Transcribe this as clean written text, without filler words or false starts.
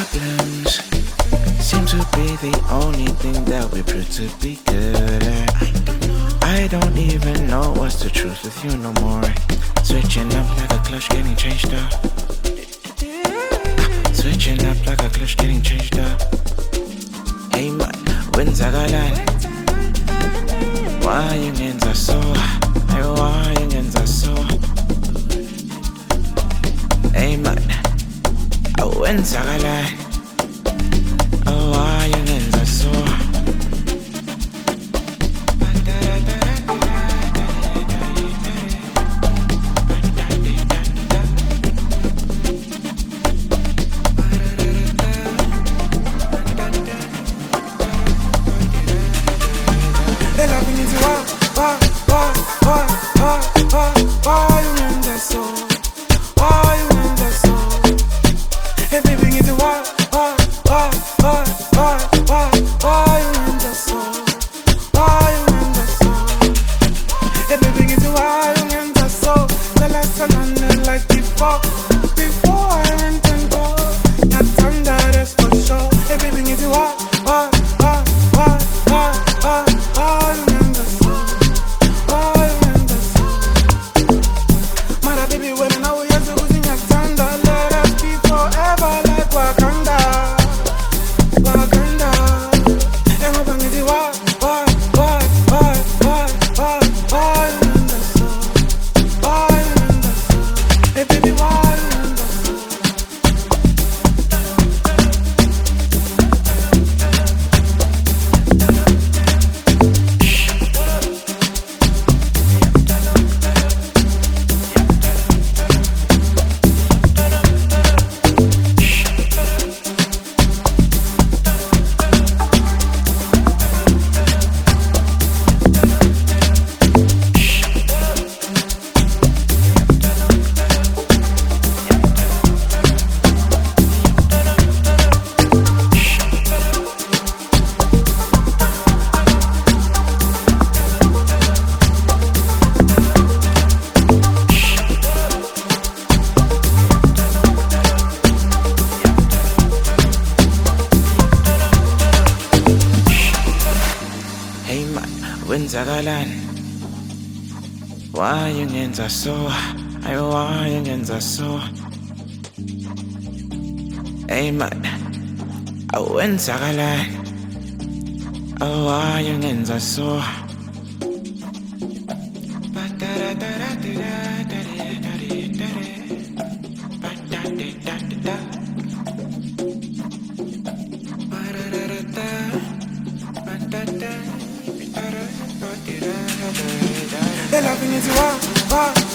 problems seem to be the only thing that we prove to be good at. I don't even know what's the truth with you no more. Switching up like a clutch, getting changed up. Switching up like a clutch, getting changed up. Hey man, wenzakalani? Why you ngenza so? Hey, why you ngenza so? Hey man, wenzakalani? Oh, why you ngenza so? Wenzakalani? Why you ngenza so? Ay, why you ngenza so? Hey man, wenzakalani? Oh, why you ngenza so? They're laughing into